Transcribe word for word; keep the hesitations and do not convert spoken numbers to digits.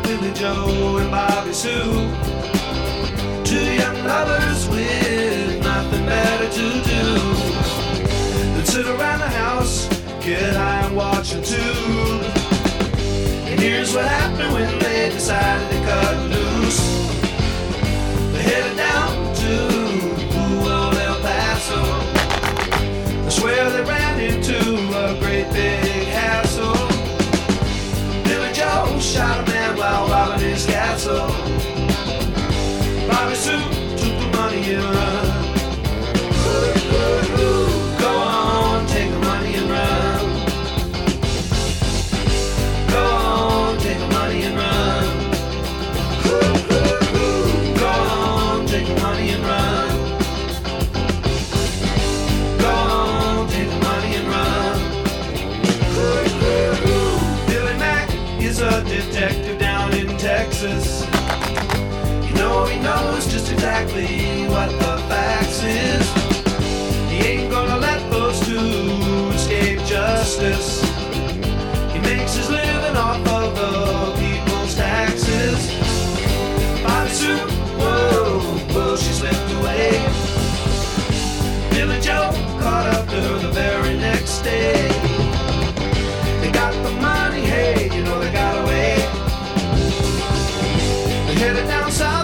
Billy Joe and Bobby Sue, two young lovers with nothing better to do. They'd sit around the house, get high and watch a tube. And here's what happened when they decided to cut loose. They headed down to old El Paso. I swear they ran into a great big hassle. Billy Joe shot a man while robbing his castle. Bobby Sue took the money and run. Ooh, ooh, ooh. Go on, take the money and run. Go on, take the money and run. Ooh, ooh, ooh. Go on, take the money and run. Go on, take the money and run. Ooh, ooh, ooh. Billy Mack is a detective down in Texas. You know he knows just exactly what the facts is. He ain't gonna let those two escape justice. He makes his living off of the people's taxes. Bobby Sue, whoa, whoa, she slipped away. Billy Joe caught up to her the very next day. They got the money, hey, you know they got away. They headed down south